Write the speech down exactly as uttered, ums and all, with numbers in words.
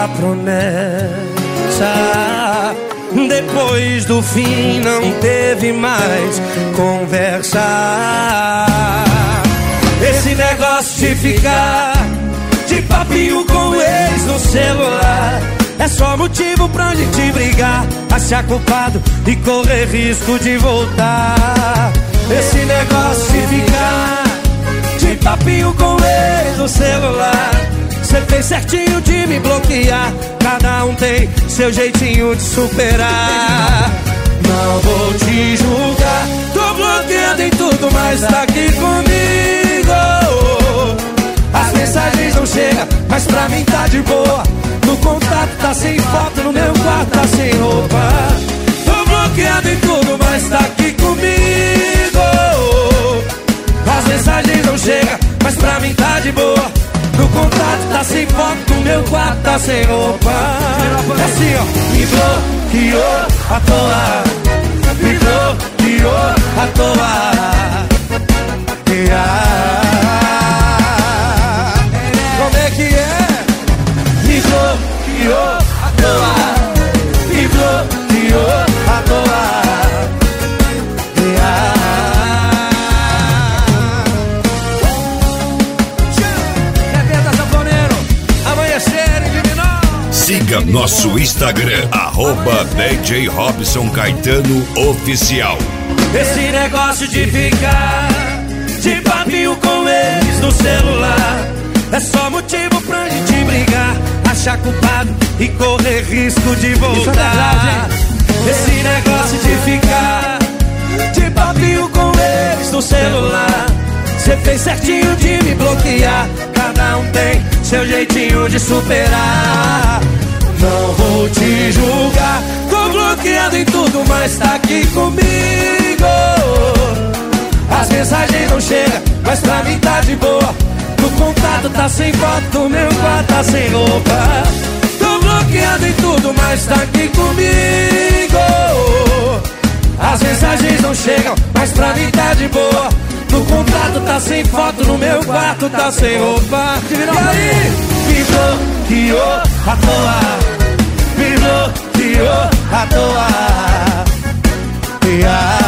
a promessa. Depois do fim não teve mais conversa. Esse negócio de ficar de papinho com o ex no celular é só motivo pra gente brigar, achar culpado e correr risco de voltar. Esse negócio de ficar de papinho com o ex no celular, cê fez certinho de me bloquear. Cada um tem seu jeitinho de superar. Não vou te julgar, tô bloqueado em tudo, mas tá aqui comigo. As mensagens não chegam, mas pra mim tá de boa. No contato tá sem foto, no meu quarto tá sem roupa. Tô bloqueado em tudo, mas tá aqui comigo. As mensagens não chegam, mas pra mim tá de boa. No contato tá sem foto, no meu quarto tá sem roupa. É assim, ó. Me bloqueou à toa, me bloqueou à toa. Yeah. Como é que é? Me bloqueou à toa, me bloqueou à toa. Yeah. Siga nosso Instagram, arroba D J Robson Caetano Oficial. Esse negócio de ficar de papinho com eles no celular é só motivo pra gente brigar, achar culpado e correr risco de voltar. Esse negócio de ficar de papinho com eles no celular, cê fez certinho de me bloquear. Cada um tem seu jeitinho de superar. Não vou te julgar, tô bloqueado em tudo, mas tá aqui comigo. As mensagens não chegam, mas pra mim tá de boa. No contato tá sem foto, no meu quarto tá sem roupa. Tô bloqueado em tudo, mas tá aqui comigo. As mensagens não chegam, mas pra mim tá de boa. No contato tá sem foto, no meu quarto tá sem roupa. E aí, me bloqueou à toa, me bloqueou à toa. Yeah.